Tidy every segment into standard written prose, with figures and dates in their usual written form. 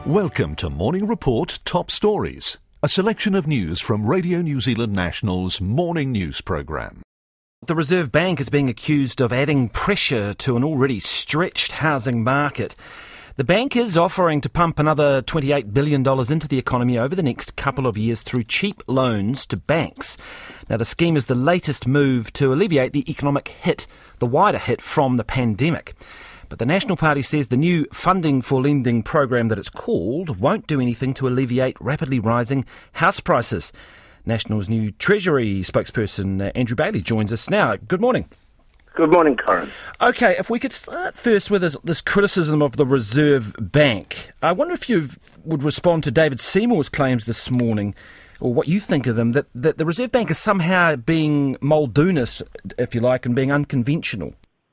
Welcome to Morning Report Top Stories, a selection of news from Radio New Zealand National's morning news programme. The Reserve Bank is being accused of adding pressure to an already stretched housing market. The bank is offering to pump another $28 billion into the economy over the next couple of years through cheap loans to banks. Now, the scheme is the latest move to alleviate the economic hit, the wider hit from the pandemic. But the National Party says the new funding for lending program that it's called won't do anything to alleviate rapidly rising house prices. National's new Treasury spokesperson, Andrew Bailey, joins us now. Good morning. Good morning, Corin. OK, if we could start first with this criticism of the Reserve Bank. I wonder if you would respond to David Seymour's claims this morning, or what you think of them, that the Reserve Bank is somehow being Muldoonist, if you like, and being unconventional.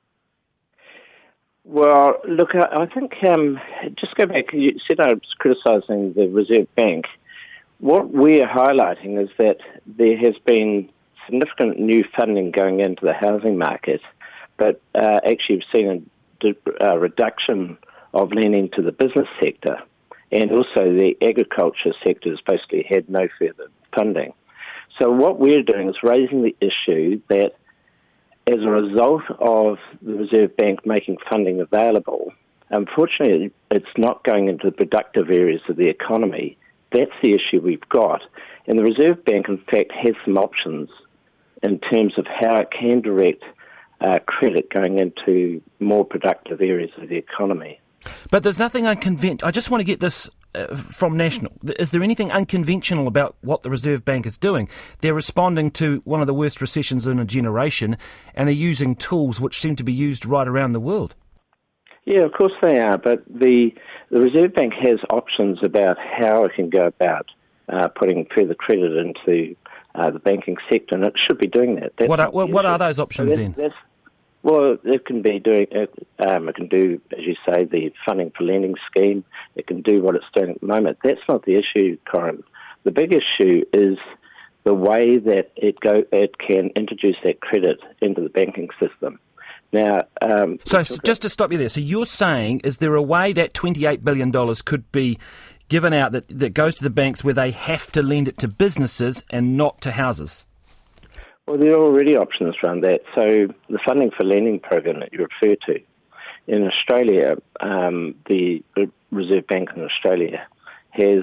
Well, look, I think, just go back, you said I was criticising the Reserve Bank. What we're highlighting is that there has been significant new funding going into the housing market, but actually we've seen a reduction of lending to the business sector, and also the agriculture sector has basically had no further funding. So what we're doing is raising the issue that as a result of the Reserve Bank making funding available, unfortunately it's not going into the productive areas of the economy. That's the issue we've got. And the Reserve Bank, in fact, has some options in terms of how it can direct credit going into more productive areas of the economy. But there's nothing unconventional. I just want to get this from National. Is there anything unconventional about what the Reserve Bank is doing? They're responding to one of the worst recessions in a generation, and they're using tools which seem to be used right around the world. Yeah, of course they are, but the Reserve Bank has options about how it can go about putting further credit into the banking sector, and it should be doing that. What are those options then? Well, it can be doing it can do, as you say, the funding for lending scheme. It can do what it's doing at the moment. That's not the issue, Corin. The big issue is the way that it can introduce that credit into the banking system. Now, so just to stop you there, so you're saying, is there a way that $28 billion could be given out that goes to the banks where they have to lend it to businesses and not to houses? Well, there are already options around that. So the funding for lending program that you refer to, in Australia, the Reserve Bank in Australia has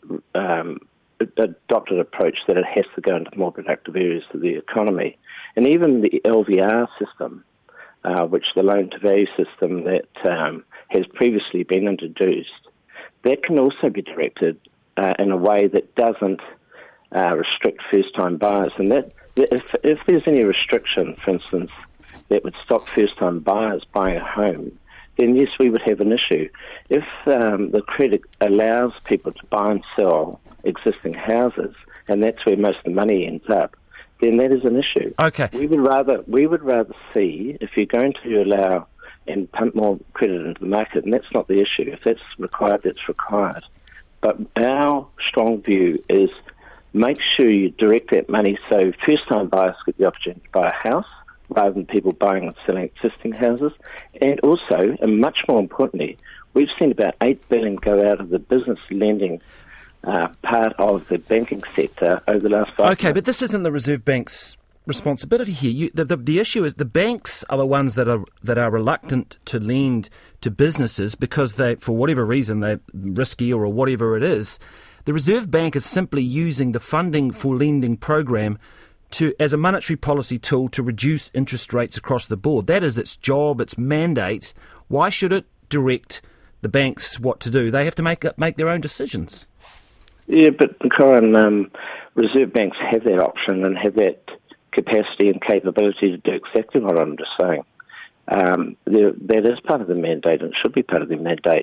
adopted an approach that it has to go into more productive areas of the economy. And even the LVR system, which the loan-to-value system that has previously been introduced, that can also be directed in a way that doesn't restrict first-time buyers. And that if there's any restriction, for instance, that would stop first-time buyers buying a home, then yes, we would have an issue. If the credit allows people to buy and sell existing houses, and that's where most of the money ends up, then that is an issue. Okay. We would rather see, if you're going to allow and pump more credit into the market, and that's not the issue. If that's required, that's required. But our strong view is make sure you direct that money so first-time buyers get the opportunity to buy a house rather than people buying and selling existing houses. And also, and much more importantly, we've seen about $8 billion go out of the business lending part of the banking sector over the last 5 years. Okay, but this isn't the Reserve Bank's responsibility here. The issue is the banks are the ones that are reluctant to lend to businesses because they, for whatever reason, they're risky or whatever it is. The Reserve Bank is simply using the funding for lending program as a monetary policy tool to reduce interest rates across the board. That is its job, its mandate. Why should it direct the banks what to do? They have to make their own decisions. Yeah, but Corin, Reserve banks have that option and have that capacity and capability to do exactly what I'm just saying. That is part of the mandate and should be part of the mandate.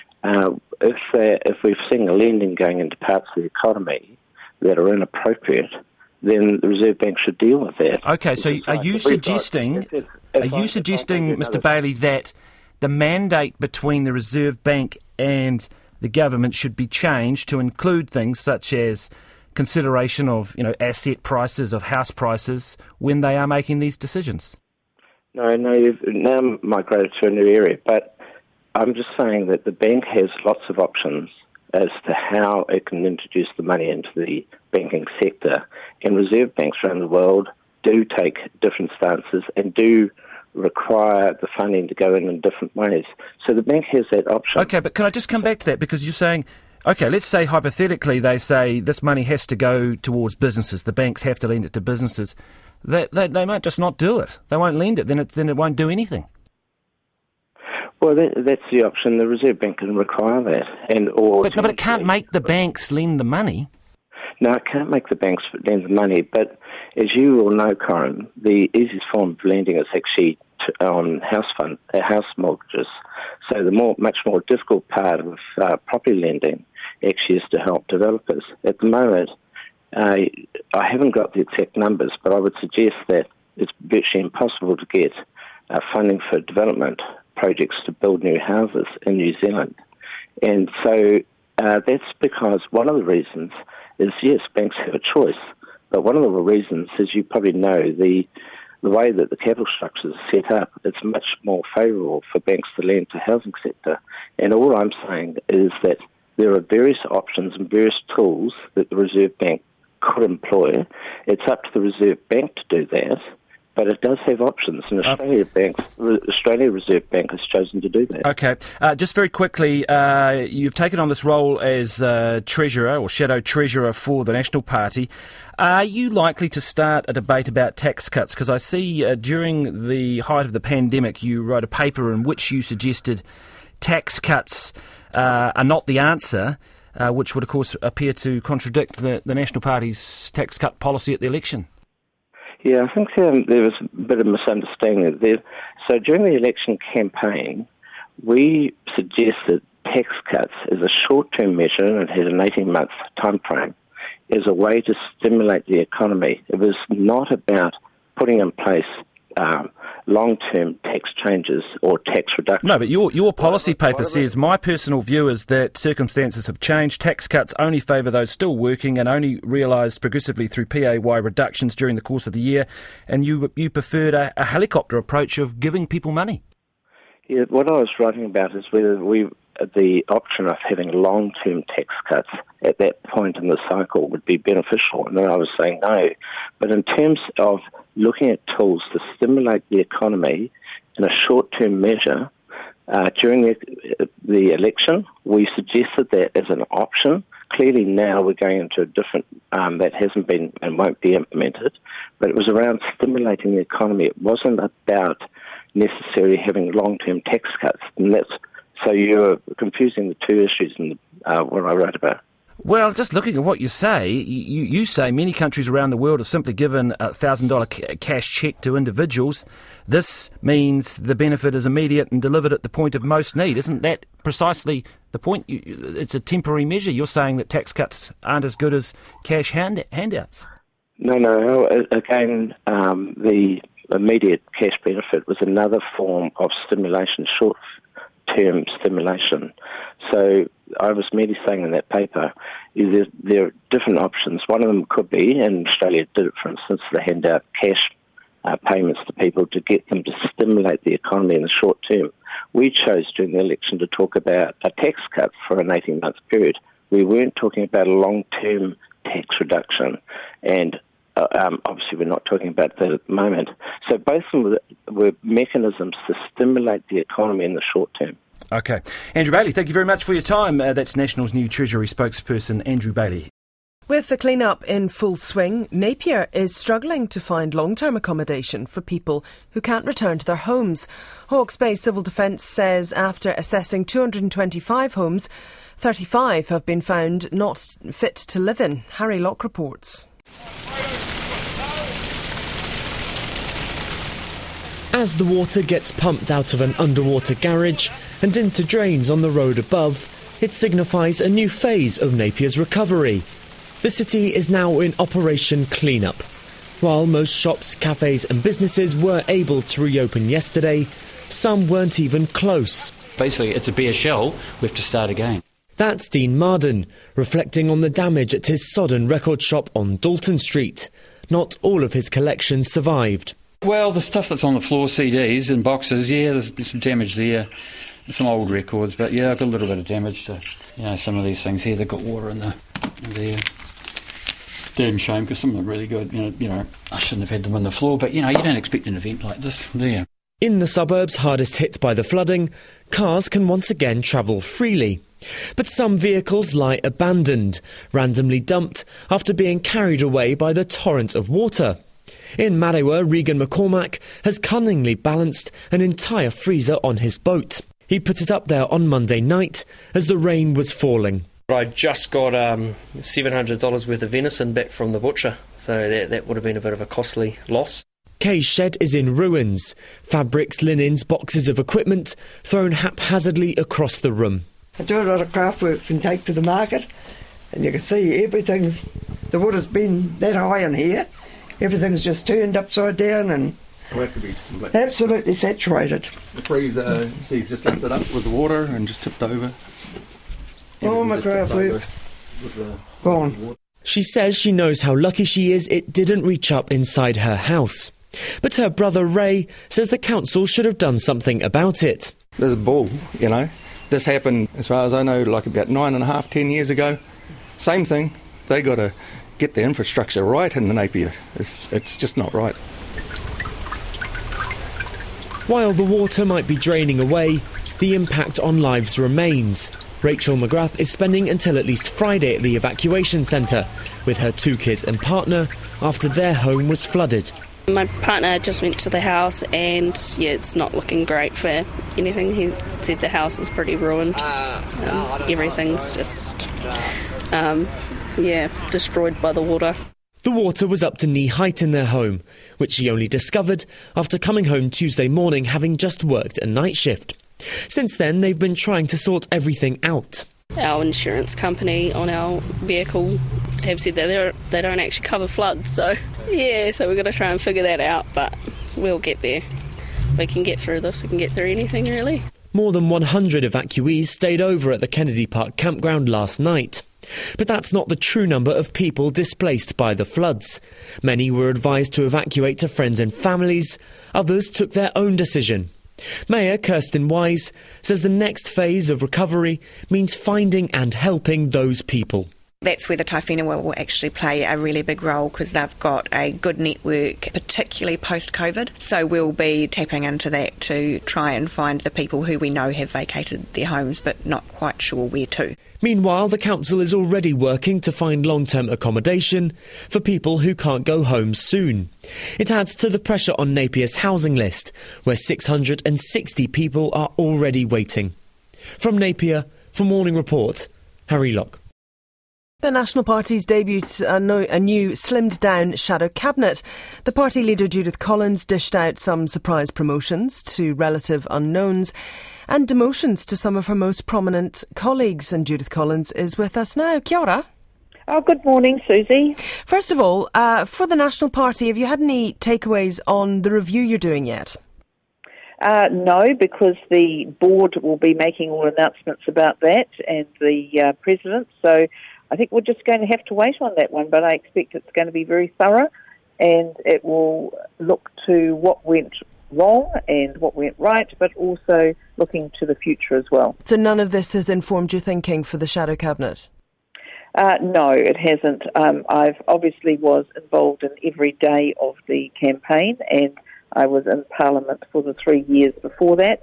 If we've seen lending going into parts of the economy that are inappropriate, then the Reserve Bank should deal with that. Okay, so are you suggesting, Mr. Bailey, that the mandate between the Reserve Bank and the government should be changed to include things such as consideration of, asset prices, of house prices, when they are making these decisions? No, you've now migrated to a new area, but I'm just saying that the bank has lots of options as to how it can introduce the money into the banking sector. And reserve banks around the world do take different stances and do require the funding to go in different ways. So the bank has that option. Okay, but can I just come back to that? Because you're saying, okay, let's say hypothetically they say this money has to go towards businesses. The banks have to lend it to businesses. They might just not do it. They won't lend it. Then it won't do anything. Well, that's the option. The Reserve Bank can require that. But it can't make the banks lend the money. No, it can't make the banks lend the money. But as you all know, Corin, the easiest form of lending is actually on house mortgages. So the much more difficult part of property lending actually is to help developers. At the moment, I haven't got the exact numbers, but I would suggest that it's virtually impossible to get funding for development projects to build new houses in New Zealand. And so that's because one of the reasons is, yes, banks have a choice, but one of the reasons, as you probably know, the way that the capital structure is set up, it's much more favourable for banks to lend to housing sector. And all I'm saying is that there are various options and various tools that the Reserve Bank could employ. It's up to the Reserve Bank to do that, but it does have options, and Australia Reserve Bank has chosen to do that. Okay. Just very quickly, you've taken on this role as Treasurer or Shadow Treasurer for the National Party. Are you likely to start a debate about tax cuts? Because I see during the height of the pandemic you wrote a paper in which you suggested tax cuts are not the answer, which would, of course, appear to contradict the National Party's tax cut policy at the election. Yeah, I think there was a bit of misunderstanding there. So during the election campaign, we suggested tax cuts as a short-term measure, and it had an 18-month time frame, as a way to stimulate the economy. It was not about putting in place long-term tax changes or tax reductions. No, but your policy paper says, my personal view is that circumstances have changed. Tax cuts only favour those still working and only realised progressively through PAY reductions during the course of the year. And you preferred a helicopter approach of giving people money. Yeah, what I was writing about is whether the option of having long-term tax cuts at that point in the cycle would be beneficial. And then I was saying no. But in terms of looking at tools to stimulate the economy in a short-term measure, during the election, we suggested that as an option. Clearly now we're going into a different, that hasn't been and won't be implemented, but it was around stimulating the economy. It wasn't about necessarily having long-term tax cuts. And so you're confusing the two issues in what I wrote about. Well, just looking at what you say, you say many countries around the world have simply given a $1,000 cash cheque to individuals. This means the benefit is immediate and delivered at the point of most need. Isn't that precisely the point? It's a temporary measure. You're saying that tax cuts aren't as good as cash handouts. No. Again, the immediate cash benefit was another form of stimulation, short-term stimulation. So I was merely saying in that paper, there are different options. One of them could be, and Australia did it, for instance, they hand out cash payments to people to get them to stimulate the economy in the short term. We chose during the election to talk about a tax cut for an 18-month period. We weren't talking about a long-term tax reduction, and obviously we're not talking about that at the moment. So both of them were mechanisms to stimulate the economy in the short term. Okay. Andrew Bailey, thank you very much for your time. That's National's new Treasury spokesperson, Andrew Bailey. With the clean-up in full swing, Napier is struggling to find long-term accommodation for people who can't return to their homes. Hawke's Bay Civil Defence says after assessing 225 homes, 35 have been found not fit to live in. Harry Locke reports. As the water gets pumped out of an underwater garage and into drains on the road above, it signifies a new phase of Napier's recovery. The city is now in Operation Cleanup. While most shops, cafes and businesses were able to reopen yesterday, some weren't even close. Basically, it's a bare shell. We have to start again. That's Dean Marden, reflecting on the damage at his Sodden record shop on Dalton Street. Not all of his collection survived. Well, the stuff that's on the floor, CDs and boxes, yeah, there's been some damage there. some old records, but yeah, I've got a little bit of damage to, some of these things here. They've got water in there. Damn shame, because some of them are really good. I shouldn't have had them on the floor, but you don't expect an event like this, do you? In the suburbs hardest hit by the flooding, cars can once again travel freely. But some vehicles lie abandoned, randomly dumped after being carried away by the torrent of water. In Marewa, Regan McCormack has cunningly balanced an entire freezer on his boat. He put it up there on Monday night as the rain was falling. I just got $700 worth of venison back from the butcher, so that would have been a bit of a costly loss. Kay's shed is in ruins. Fabrics, linens, boxes of equipment thrown haphazardly across the room. I do a lot of craft work and take to the market, and you can see everything. The water's been that high in here. Everything's just turned upside down and absolutely saturated. The freezer, so you've just lifted up with the water and just tipped over. All my craft work gone. She says she knows how lucky she is it didn't reach up inside her house. But her brother Ray says the council should have done something about it. There's a bull, This happened, as far as I know, like about 9.5, 10 years ago. Same thing. They got to get the infrastructure right in the Napier. It's just not right. While the water might be draining away, the impact on lives remains. Rachel McGrath is spending until at least Friday at the evacuation centre with her 2 kids and partner after their home was flooded. My partner just went to the house and, it's not looking great for anything. He said the house is pretty ruined. Everything's just, destroyed by the water. The water was up to knee height in their home, which she only discovered after coming home Tuesday morning having just worked a night shift. Since then, they've been trying to sort everything out. Our insurance company on our vehicle have said that they don't actually cover floods, so we're going to try and figure that out, but we'll get there. If we can get through this, we can get through anything, really. More than 100 evacuees stayed over at the Kennedy Park campground last night. But that's not the true number of people displaced by the floods. Many were advised to evacuate to friends and families. Others took their own decision. Mayor Kirsten Wise says the next phase of recovery means finding and helping those people. That's where the Tai Whenua will actually play a really big role because they've got a good network, particularly post-COVID. So we'll be tapping into that to try and find the people who we know have vacated their homes but not quite sure where to. Meanwhile, the council is already working to find long-term accommodation for people who can't go home soon. It adds to the pressure on Napier's housing list, where 660 people are already waiting. From Napier, for Morning Report, Harry Locke. The National Party's debuted a new slimmed-down shadow cabinet. The party leader Judith Collins dished out some surprise promotions to relative unknowns and demotions to some of her most prominent colleagues. And Judith Collins is with us now. Kia ora. Oh, good morning, Susie. First of all, for the National Party, have you had any takeaways on the review you're doing yet? No, because the board will be making all announcements about that and the president, so I think we're just going to have to wait on that one, but I expect it's going to be very thorough and it will look to what went wrong and what went right, but also looking to the future as well. So none of this has informed your thinking for the Shadow Cabinet? No, it hasn't. I've obviously was involved in every day of the campaign and I was in Parliament for the 3 years before that.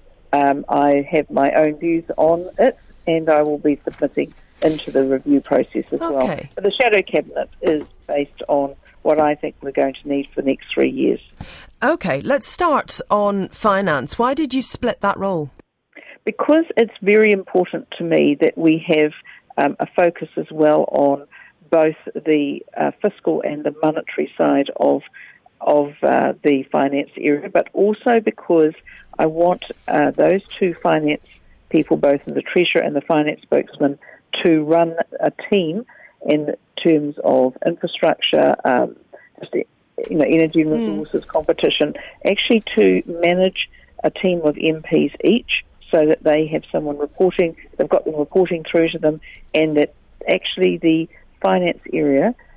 I have my own views on it and I will be submitting into the review process as well. But the Shadow Cabinet is based on what I think we're going to need for the next 3 years. OK, let's start on finance. Why did you split that role? Because it's very important to me that we have a focus as well on both the fiscal and the monetary side of the finance area, but also because I want those two finance people, both in the Treasurer and the finance spokesman, to run a team in terms of infrastructure, energy and resources, competition, actually to manage a team of MPs each so that they have someone reporting, they've got them reporting through to them, and that actually the finance area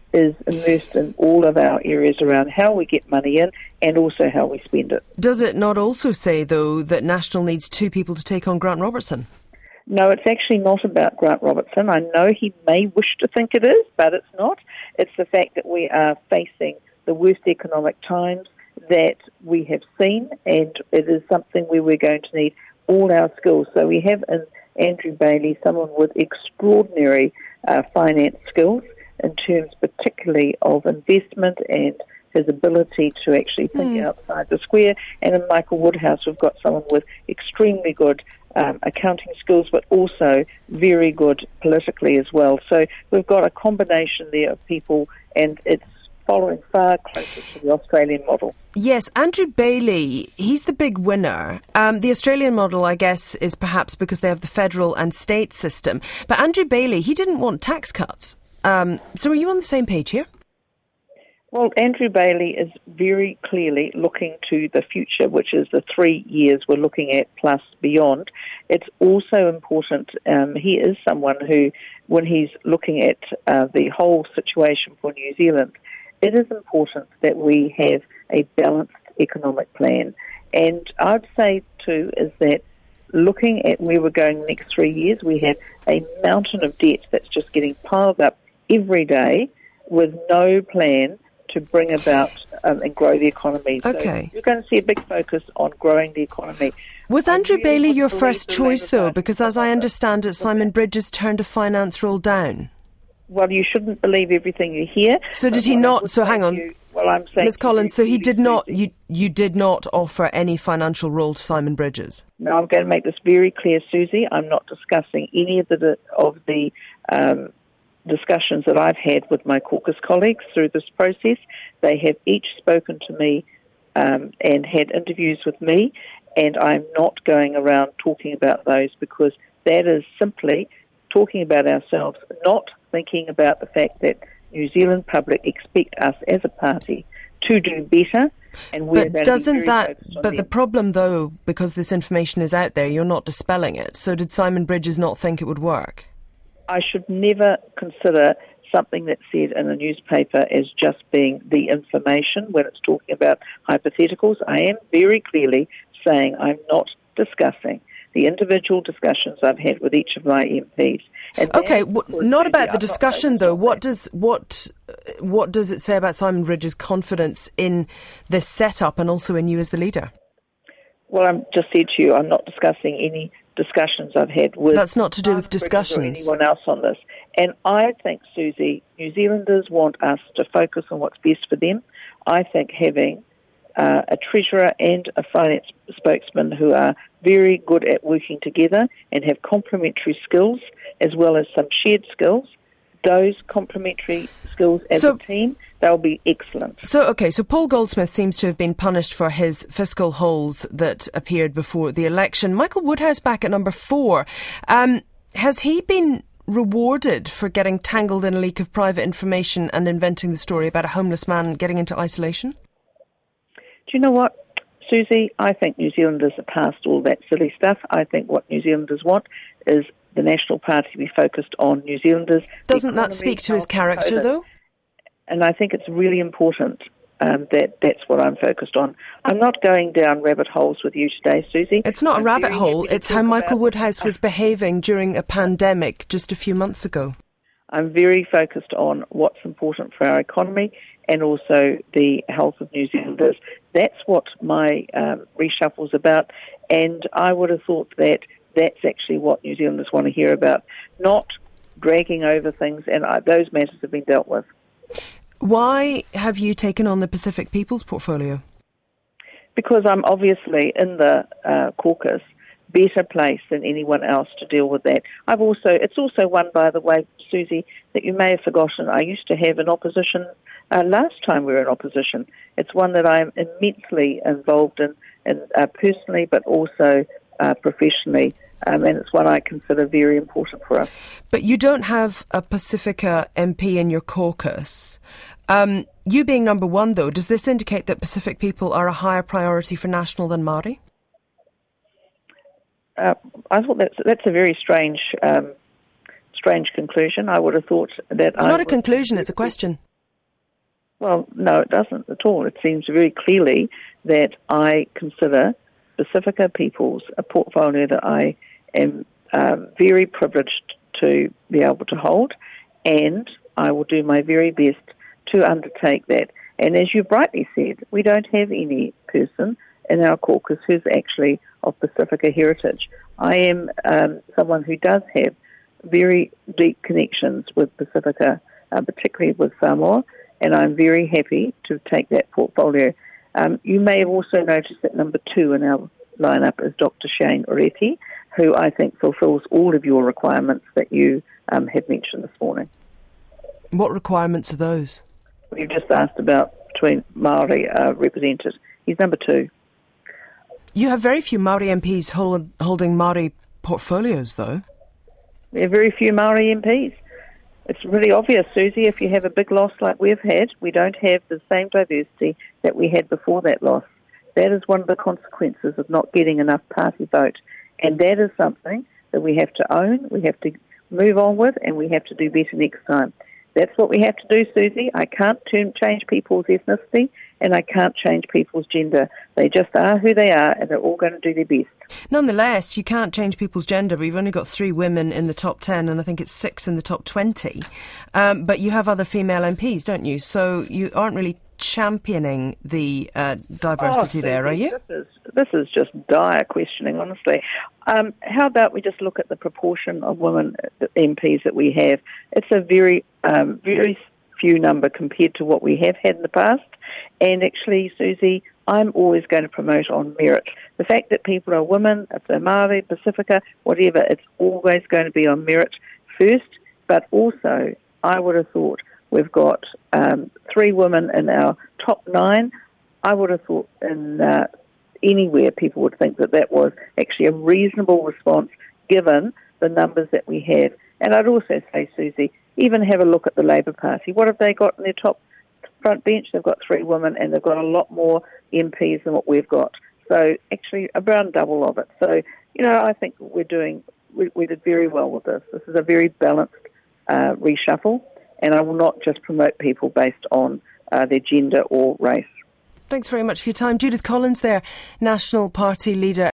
is immersed in all of our areas around how we get money in and also how we spend it. Does it not also say, though, that National needs 2 people to take on Grant Robertson? No, it's actually not about Grant Robertson. I know he may wish to think it is, but it's not. It's the fact that we are facing the worst economic times that we have seen, and it is something where we're going to need all our skills. So we have in Andrew Bailey someone with extraordinary finance skills in terms particularly of investment and his ability to actually think outside the square. And in Michael Woodhouse, we've got someone with extremely good accounting skills, but also very good politically as well. So we've got a combination there of people, and it's following far closer to the Australian model. Yes, Andrew Bailey, he's the big winner. The Australian model, I guess, is perhaps because they have the federal and state system. But Andrew Bailey, he didn't want tax cuts. So are you on the same page here? Well, Andrew Bailey is very clearly looking to the future, which is the 3 years we're looking at plus beyond. It's also important, he is someone who, when he's looking at the whole situation for New Zealand, it is important that we have a balanced economic plan. And I'd say, too, is that looking at where we're going the next 3 years, we have a mountain of debt that's just getting piled up every day with no plan to bring about and grow the economy. Okay. So you're going to see a big focus on growing the economy. Was Andrew Bailey your first choice, though? Because as I understand it, Simon Bridges turned a finance role down. Well, you shouldn't believe everything you hear. So did he not? So hang on. I'm saying, Ms. Collins, so he did not. You did not offer any financial role to Simon Bridges. No, I'm going to make this very clear, Susie. I'm not discussing any of the discussions that I've had with my caucus colleagues through this process. They have each spoken to me and had interviews with me, and I'm not going around talking about those because that is simply talking about ourselves, not thinking about the fact that New Zealand public expect us as a party to do better. And we're but doesn't that? But the problem, though, because this information is out there, you're not dispelling it. So did Simon Bridges not think it would work? I should never consider something that's said in a newspaper as just being the information when it's talking about hypotheticals. I am very clearly saying I'm not discussing the individual discussions I've had with each of my MPs. Okay, not about the discussion though. What does it say about Simon Bridges' confidence in this setup and also in you as the leader? Well, I just said to you, I'm not discussing any discussions I've had with... That's not to do with discussions. ...or anyone else on this. And I think, Susie, New Zealanders want us to focus on what's best for them. I think having a treasurer and a finance spokesman who are very good at working together and have complementary skills as well as some shared skills, those complementary skills as a team, they'll be excellent. So Paul Goldsmith seems to have been punished for his fiscal holes that appeared before the election. Michael Woodhouse back at number 4. Has he been rewarded for getting tangled in a leak of private information and inventing the story about a homeless man getting into isolation? Do you know what, Susie? I think New Zealanders are past all that silly stuff. I think what New Zealanders want is the National Party to be focused on New Zealanders. Doesn't that speak to his character, though? And I think it's really important that's what I'm focused on. I'm not going down rabbit holes with you today, Susie. It's not a rabbit hole. It's how Michael Woodhouse was behaving during a pandemic just a few months ago. I'm very focused on what's important for our economy and also the health of New Zealanders. That's what my reshuffle's about, and I would have thought that that's actually what New Zealanders want to hear about, not dragging over things, and those matters have been dealt with. Why have you taken on the Pacific People's portfolio? Because I'm obviously in the caucus better placed than anyone else to deal with that. It's also one, by the way, Susie, that you may have forgotten. I used to have an opposition last time we were in opposition. It's one that I'm immensely involved in personally, but also professionally, and it's one I consider very important for us. But you don't have a Pacifica MP in your caucus. You being number 1, though, does this indicate that Pacific people are a higher priority for National than Māori? I thought that's a very strange conclusion. I would have thought that... It's not a conclusion, it's a question. Well, no, it doesn't at all. It seems very clearly that I consider Pacifica Peoples a portfolio that I am very privileged to be able to hold, and I will do my very best to undertake that. And as you rightly said, we don't have any person in our caucus who's actually of Pacifica heritage. I am someone who does have very deep connections with Pacifica, particularly with Samoa, and I'm very happy to take that portfolio. You may have also noticed that number 2 in our lineup is Dr. Shane Oreti, who I think fulfills all of your requirements that you have mentioned this morning. What requirements are those? You just asked about between Māori represented. He's number 2. You have very few Māori MPs holding Māori portfolios, though. There are very few Māori MPs. It's really obvious, Susie, if you have a big loss like we've had, we don't have the same diversity that we had before that loss. That is one of the consequences of not getting enough party vote. And that is something that we have to own, we have to move on with, and we have to do better next time. That's what we have to do, Susie. I can't change people's ethnicity, and I can't change people's gender. They just are who they are, and they're all going to do their best. Nonetheless, you can't change people's gender. We've only got 3 women in the top 10, and I think it's 6 in the top 20. But you have other female MPs, don't you? So you aren't really championing the diversity there, are you? This is just dire questioning, honestly. How about we just look at the proportion of women MPs that we have? It's a very few number compared to what we have had in the past. And actually, Susie, I'm always going to promote on merit. The fact that people are women, if they're Māori, Pacifica, whatever, it's always going to be on merit first. But also, I would have thought we've got 3 women in our top 9. I would have thought in anywhere people would think that was actually a reasonable response given the numbers that we have. And I'd also say, Susie, even have a look at the Labour Party. What have they got in their top front bench? They've got 3 women, and they've got a lot more MPs than what we've got. So actually around double of it. So, I think we did very well with this. This is a very balanced reshuffle, and I will not just promote people based on their gender or race. Thanks very much for your time. Judith Collins there, National Party leader.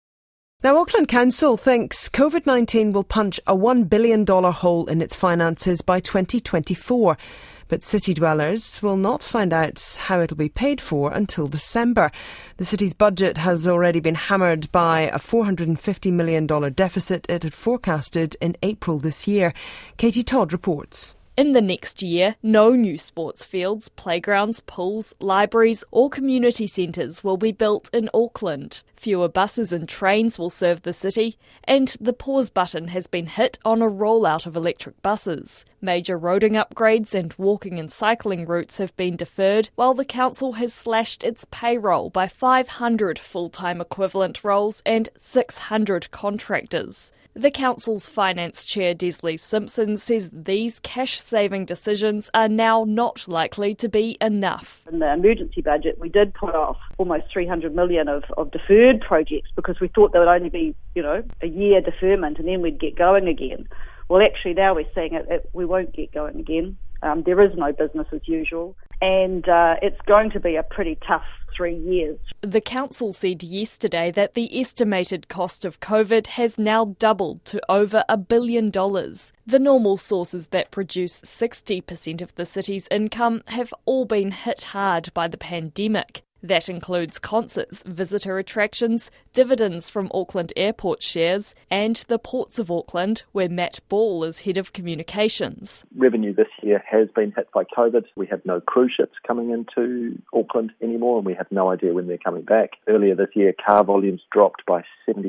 Now, Auckland Council thinks COVID-19 will punch a $1 billion hole in its finances by 2024. But city dwellers will not find out how it'll be paid for until December. The city's budget has already been hammered by a $450 million deficit it had forecasted in April this year. Katie Todd reports. In the next year, no new sports fields, playgrounds, pools, libraries or community centres will be built in Auckland. Fewer buses and trains will serve the city, and the pause button has been hit on a rollout of electric buses. Major roading upgrades and walking and cycling routes have been deferred, while the council has slashed its payroll by 500 full-time equivalent roles and 600 contractors. The council's finance chair, Desley Simpson, says these cash-saving decisions are now not likely to be enough. In the emergency budget, we did put off almost $300 million of deferred projects because we thought there would only be, a year deferment and then we'd get going again. Well, actually, now we're seeing we won't get going again. There is no business as usual, and it's going to be a pretty tough 3 years. The council said yesterday that the estimated cost of COVID has now doubled to over $1 billion. The normal sources that produce 60% of the city's income have all been hit hard by the pandemic. That includes concerts, visitor attractions, dividends from Auckland Airport shares, and the Ports of Auckland, where Matt Ball is head of communications. Revenue this year has been hit by COVID. We have no cruise ships coming into Auckland anymore, and we have no idea when they're coming back. Earlier this year, car volumes dropped by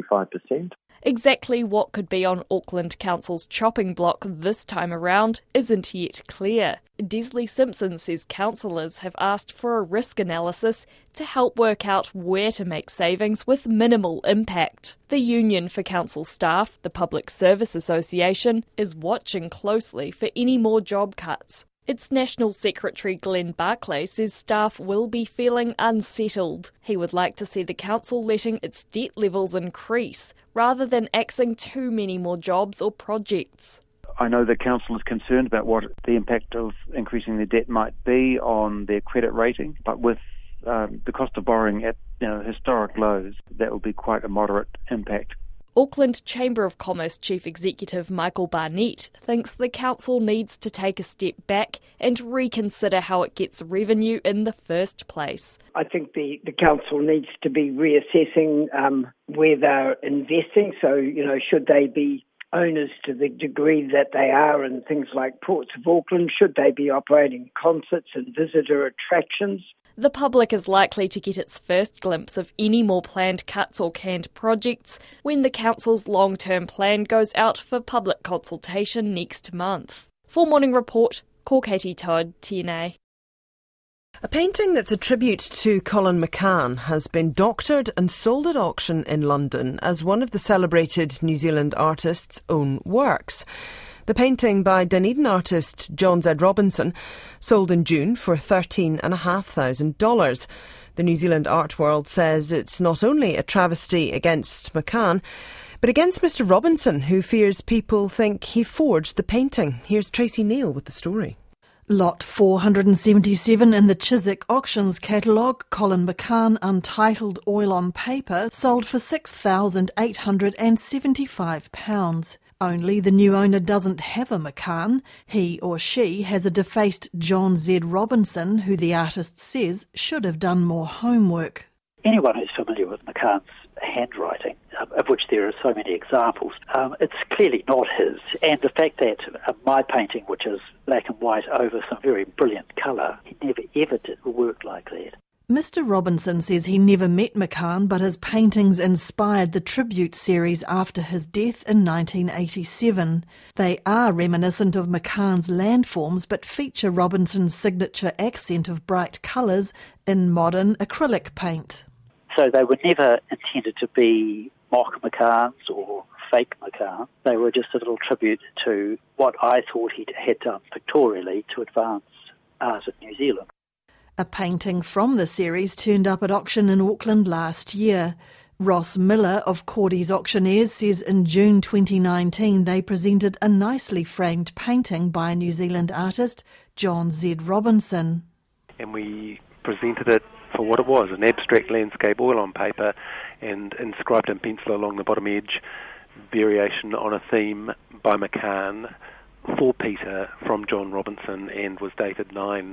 75%. Exactly what could be on Auckland Council's chopping block this time around isn't yet clear. Desley Simpson says councillors have asked for a risk analysis to help work out where to make savings with minimal impact. The Union for Council Staff, the Public Service Association, is watching closely for any more job cuts. Its National Secretary Glenn Barclay says staff will be feeling unsettled. He would like to see the council letting its debt levels increase rather than axing too many more jobs or projects. I know the council is concerned about what the impact of increasing their debt might be on their credit rating, but with the cost of borrowing at historic lows, that will be quite a moderate impact. Auckland Chamber of Commerce Chief Executive Michael Barnett thinks the council needs to take a step back and reconsider how it gets revenue in the first place. I think the council needs to be reassessing where they're investing. So, should they be owners to the degree that they are in things like Ports of Auckland? Should they be operating concerts and visitor attractions? The public is likely to get its first glimpse of any more planned cuts or canned projects when the council's long-term plan goes out for public consultation next month. For Morning Report, ko Katie Todd, TNA. A painting that's a tribute to Colin McCann has been doctored and sold at auction in London as one of the celebrated New Zealand artist's own works. The painting by Dunedin artist John Z. Robinson sold in June for $13,500. The New Zealand art world says it's not only a travesty against McCann, but against Mr. Robinson, who fears people think he forged the painting. Here's Tracy Neal with the story. Lot 477 in the Chiswick Auctions catalogue, Colin McCann Untitled Oil on Paper, sold for £6,875. Only the new owner doesn't have a McCann. He or she has a defaced John Z. Robinson, who the artist says should have done more homework. Anyone who's familiar with McCann's handwriting, of which there are so many examples, it's clearly not his. And the fact that my painting, which is black and white over some very brilliant colour, he never ever did work like that. Mr. Robinson says he never met McCann, but his paintings inspired the tribute series after his death in 1987. They are reminiscent of McCann's landforms, but feature Robinson's signature accent of bright colours in modern acrylic paint. So they were never intended to be mock McCanns or fake McCann. They were just a little tribute to what I thought he had done pictorially to advance art in New Zealand. A painting from the series turned up at auction in Auckland last year. Ross Miller of Cordy's Auctioneers says in June 2019 they presented a nicely framed painting by New Zealand artist John Z. Robinson. And we presented it for what it was, an abstract landscape oil on paper, and inscribed in pencil along the bottom edge, variation on a theme by McCann for Peter from John Robinson, and was dated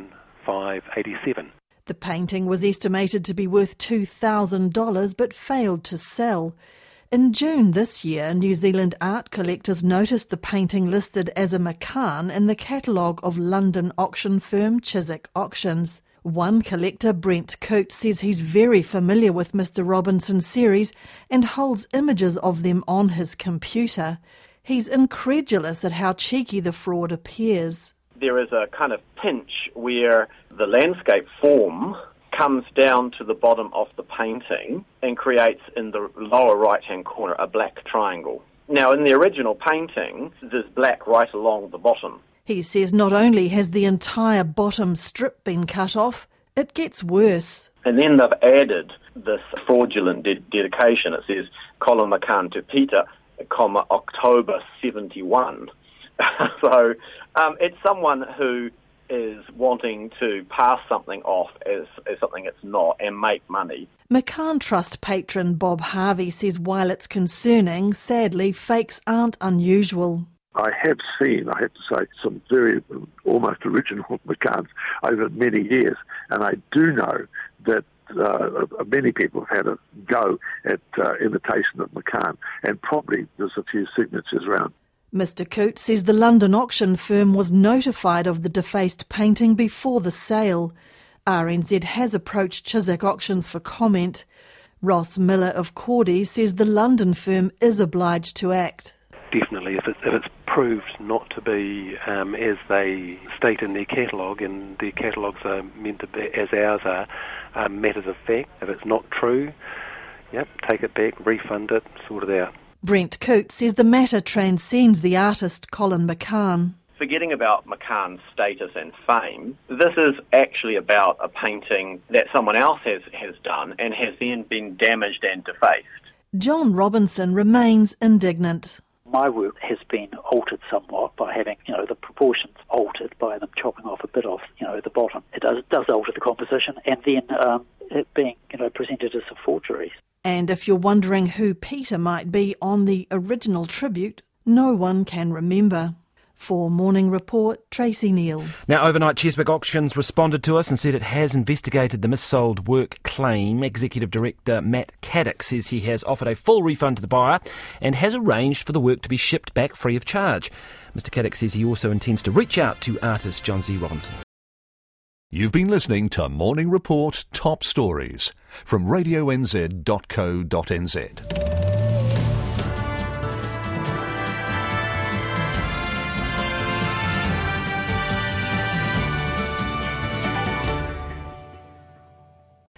9/5/87. The painting was estimated to be worth $2,000 but failed to sell. In June this year, New Zealand art collectors noticed the painting listed as a McCann in the catalogue of London auction firm Chiswick Auctions. One collector, Brent Coote, says he's very familiar with Mr. Robinson's series and holds images of them on his computer. He's incredulous at how cheeky the fraud appears. There is a kind of pinch where the landscape form comes down to the bottom of the painting and creates in the lower right-hand corner a black triangle. Now, in the original painting, there's black right along the bottom. He says not only has the entire bottom strip been cut off, it gets worse. And then they've added this fraudulent dedication. It says, Colin McCann to Peter, October 71. So it's someone who is wanting to pass something off as something it's not and make money. McCann Trust patron Bob Harvey says while it's concerning, sadly, fakes aren't unusual. I have seen, I have to say, some very almost original McCanns over many years, and I do know that many people have had a go at imitation of McCann, and probably there's a few signatures around. Mr. Coote says the London auction firm was notified of the defaced painting before the sale. RNZ has approached Chiswick Auctions for comment. Ross Miller of Cordy says the London firm is obliged to act. Definitely, if it's proved not to be as they state in their catalogue, and their catalogues are meant to be, as ours are, matters of fact. If it's not true, take it back, refund it, sort it out. Brent Coote says the matter transcends the artist Colin McCann. Forgetting about McCann's status and fame, this is actually about a painting that someone else has done and has then been damaged and defaced. John Robinson remains indignant. My work has been altered somewhat by having, the proportions altered by them chopping off a bit off, the bottom. It does alter the composition, and then it being, presented as a forgery. And if you're wondering who Peter might be on the original tribute, no one can remember. For Morning Report, Tracy Neal. Now, overnight, Cheswick Auctions responded to us and said it has investigated the missold work claim. Executive Director Matt Caddick says he has offered a full refund to the buyer and has arranged for the work to be shipped back free of charge. Mr Caddick says he also intends to reach out to artist John Z. Robinson. You've been listening to Morning Report Top Stories from radionz.co.nz.